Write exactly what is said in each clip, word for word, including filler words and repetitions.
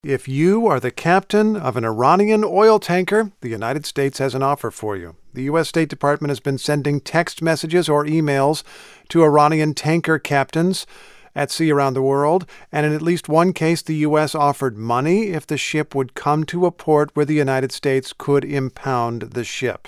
If you are the captain of an Iranian oil tanker, the United States has an offer for you. The U S. State Department has been sending text messages or emails to Iranian tanker captains at sea around the world, and in at least one case, the U S offered money if the ship would come to a port where the United States could impound the ship.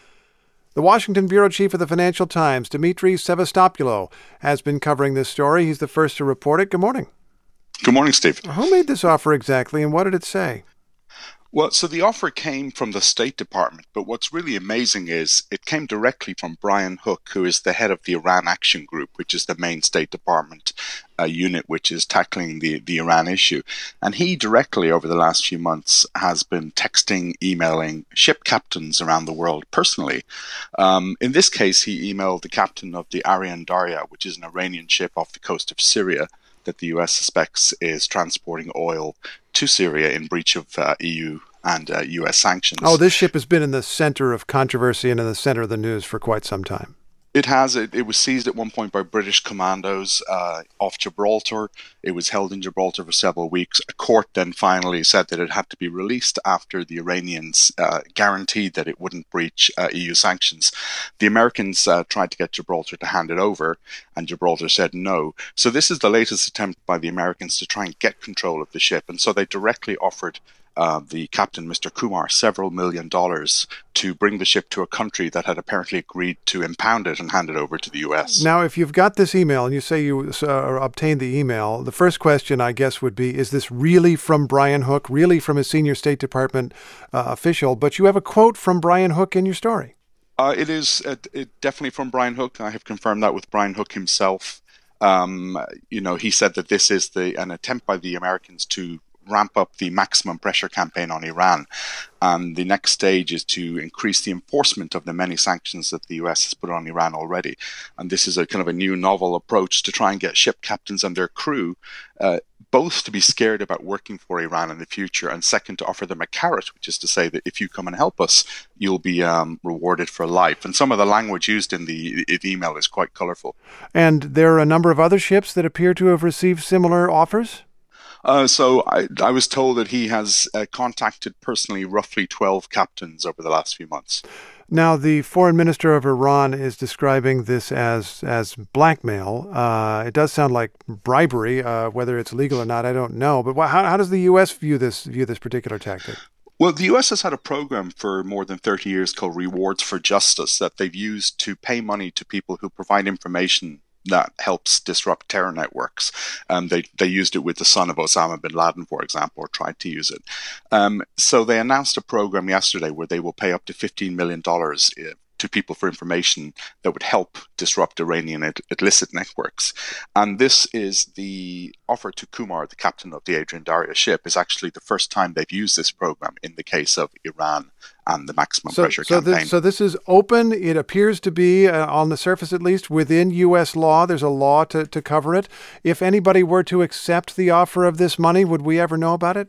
The Washington bureau chief of the Financial Times, Dimitri Sevastopoulos, has been covering this story. He's the first to report it. Good morning. Good morning, Steve. Who made this offer exactly, and what did it say? Well, so the offer came from the State Department, but what's really amazing is it came directly from Brian Hook, who is the head of the Iran Action Group, which is the main State Department uh, unit which is tackling the, the Iran issue. And he directly, over the last few months, has been texting, emailing ship captains around the world personally. Um, in this case, he emailed the captain of the Arian Darya, which is an Iranian ship off the coast of Syria, that the U S suspects is transporting oil to Syria in breach of uh, E U and uh, U S sanctions. Oh, this ship has been in the center of controversy and in the center of the news for quite some time. It has. It, it was seized at one point by British commandos uh, off Gibraltar. It was held in Gibraltar for several weeks. A court then finally said that it had to be released after the Iranians uh, guaranteed that it wouldn't breach uh, E U sanctions. The Americans uh, tried to get Gibraltar to hand it over, and Gibraltar said no. So this is the latest attempt by the Americans to try and get control of the ship. And so they directly offered Uh, the captain, Mister Kumar, several million dollars to bring the ship to a country that had apparently agreed to impound it and hand it over to the U S. Now, if you've got this email and you say you uh, obtained the email, the first question, I guess, would be, is this really from Brian Hook, really from a senior State Department uh, official? But you have a quote from Brian Hook in your story. Uh, it is uh, it definitely from Brian Hook. I have confirmed that with Brian Hook himself. Um, you know, he said that this is the an attempt by the Americans to ramp up the maximum pressure campaign on Iran. And the next stage is to increase the enforcement of the many sanctions that the U S has put on Iran already. And this is a kind of a new novel approach to try and get ship captains and their crew uh, both to be scared about working for Iran in the future, and second, to offer them a carrot, which is to say that if you come and help us, you'll be um, rewarded for life. And some of the language used in the, the email is quite colorful. And there are a number of other ships that appear to have received similar offers? Uh, so I, I was told that he has uh, contacted personally roughly twelve captains over the last few months. Now, the foreign minister of Iran is describing this as as blackmail. Uh, it does sound like bribery. Uh, whether it's legal or not, I don't know. But how, how does the U S view this view this particular tactic? Well, the U S has had a program for more than thirty years called Rewards for Justice that they've used to pay money to people who provide information that helps disrupt terror networks. Um, they they used it with the son of Osama bin Laden, for example, or tried to use it. Um, so they announced a program yesterday where they will pay up to fifteen million dollars to people for information that would help disrupt Iranian illicit networks. And this is the offer to Kumar, the captain of the Arian Darya ship, is actually the first time they've used this program in the case of Iran and the maximum so, pressure so campaign. This, so this is open. It appears to be, uh, on the surface at least, within U S law. There's a law to, to cover it. If anybody were to accept the offer of this money, would we ever know about it?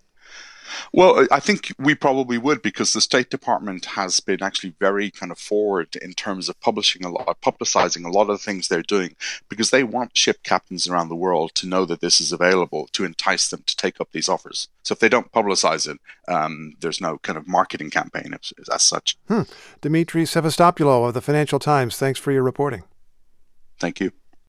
Well, I think we probably would, because the State Department has been actually very kind of forward in terms of publishing a lot, publicizing a lot of the things they're doing, because they want ship captains around the world to know that this is available to entice them to take up these offers. So if they don't publicize it, um, there's no kind of marketing campaign as, as such. Hmm. Dimitri Sevastopoulos of the Financial Times, thanks for your reporting. Thank you.